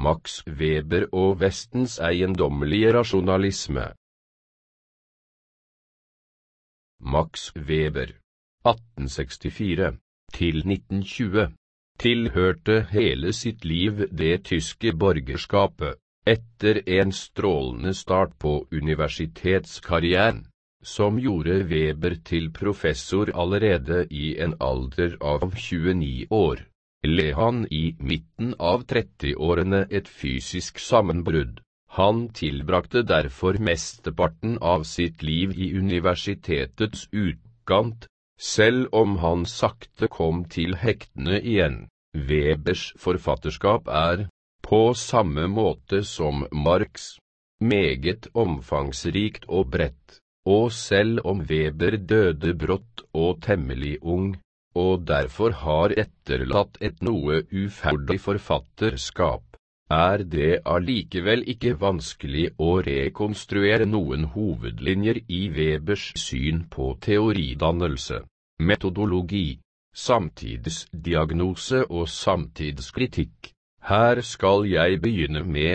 Max Weber og Vestens eiendommelige rasjonalisme. Max Weber, 1864 til 1920, tilhørte hele sitt liv det tyske borgerskapet, etter en strålende start på universitetskarrieren, som gjorde Weber til professor allerede i en alder av 29 år. Led han i midten av 30-årene et fysisk sammenbrudd. Han tilbrakte derfor mesteparten av sitt liv i universitetets utkant, selv om han sakte kom til hektene igjen. Webers forfatterskap på samme måte som Marx, meget omfangsrikt og bredt, og selv om Weber døde brått og temmelig ung, og derfor har etterlatt et noe uferdig forfatterskap, det allikevel ikke vanskelig å rekonstruere noen hovedlinjer i Webers syn på teoridannelse, metodologi, samtidsdiagnose og samtidskritikk. Her skal jeg begynne med